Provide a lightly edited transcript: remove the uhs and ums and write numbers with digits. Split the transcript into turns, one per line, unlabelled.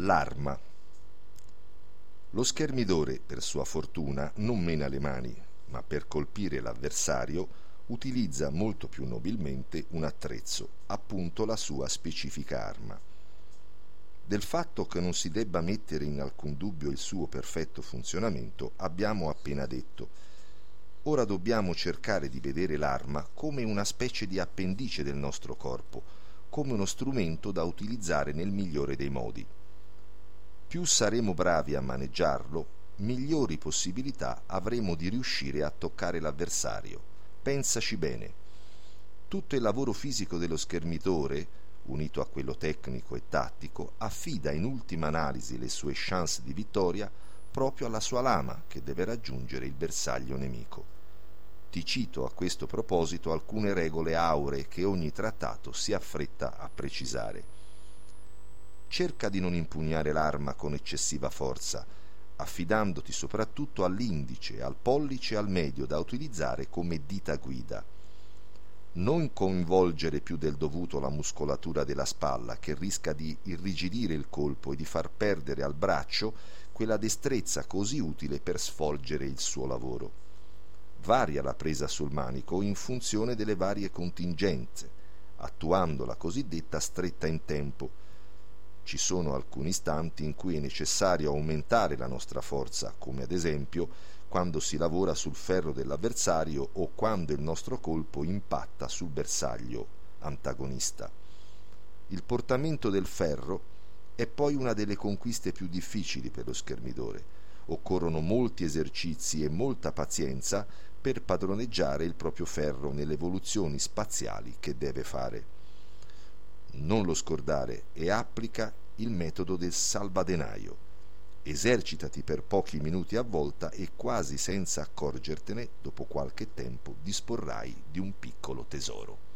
L'arma. Lo schermidore, per sua fortuna, non mena le mani, ma per colpire l'avversario utilizza molto più nobilmente un attrezzo, appunto la sua specifica arma. Del fatto che non si debba mettere in alcun dubbio il suo perfetto funzionamento abbiamo appena detto. Ora dobbiamo cercare di vedere l'arma come una specie di appendice del nostro corpo, come uno strumento da utilizzare nel migliore dei modi. Più saremo bravi a maneggiarlo, migliori possibilità avremo di riuscire a toccare l'avversario. Pensaci bene. Tutto il lavoro fisico dello schermitore, unito a quello tecnico e tattico, affida in ultima analisi le sue chance di vittoria proprio alla sua lama che deve raggiungere il bersaglio nemico. Ti cito a questo proposito alcune regole auree che ogni trattato si affretta a precisare. Cerca di non impugnare l'arma con eccessiva forza, affidandoti soprattutto all'indice, al pollice e al medio da utilizzare come dita guida. Non coinvolgere più del dovuto la muscolatura della spalla, che rischia di irrigidire il colpo e di far perdere al braccio quella destrezza così utile per svolgere il suo lavoro. Varia la presa sul manico in funzione delle varie contingenze, attuando la cosiddetta stretta in tempo. Ci sono alcuni istanti in cui è necessario aumentare la nostra forza, come ad esempio quando si lavora sul ferro dell'avversario o quando il nostro colpo impatta sul bersaglio antagonista. Il portamento del ferro è poi una delle conquiste più difficili per lo schermidore. Occorrono molti esercizi e molta pazienza per padroneggiare il proprio ferro nelle evoluzioni spaziali che deve fare. Non lo scordare e applica il metodo del salvadenaio. Esercitati per pochi minuti a volta e quasi senza accorgertene, dopo qualche tempo disporrai di un piccolo tesoro.